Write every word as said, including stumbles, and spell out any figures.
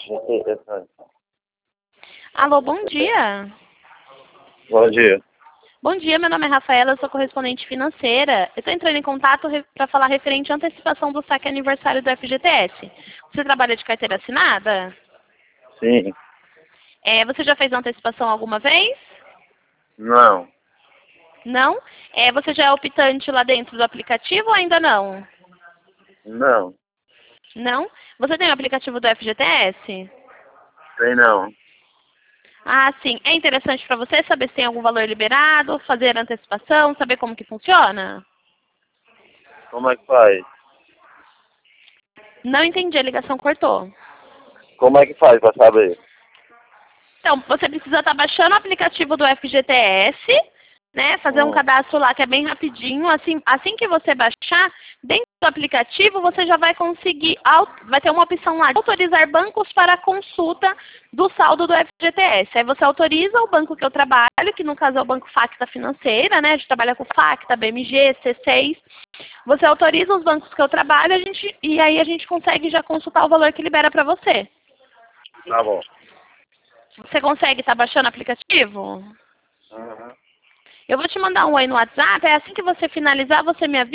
Alô, bom dia. Bom dia. Bom dia, meu nome é Rafaela, eu sou correspondente financeira. Eu estou entrando em contato para falar referente à antecipação do saque aniversário do F G T S. Você trabalha de carteira assinada? Sim. É, você já fez antecipação alguma vez? Não. Não? É, você já é optante lá dentro do aplicativo ou ainda não? Não. Não? Você tem o aplicativo do F G T S? Tem não. Ah, sim. É interessante para você saber se tem algum valor liberado, fazer antecipação, saber como que funciona? Como é que faz? Não entendi, a ligação cortou. Como é que faz pra saber? Então, você precisa estar baixando o aplicativo do F G T S, né? Fazer um Hum. cadastro lá que é bem rapidinho. Assim, assim que você baixar, dentro do aplicativo você já vai conseguir, vai ter uma opção lá de autorizar bancos para consulta do saldo do F G T S. Aí você autoriza o banco que eu trabalho, que no caso é o Banco Facta Financeira, né? A gente trabalha com Facta, B M G, C seis. Você autoriza os bancos que eu trabalho a gente, e aí a gente consegue já consultar o valor que libera para você. Tá bom. Você consegue estar baixando o aplicativo? Uhum. Eu vou te mandar um oi no WhatsApp, é assim que você finalizar, você me avisa.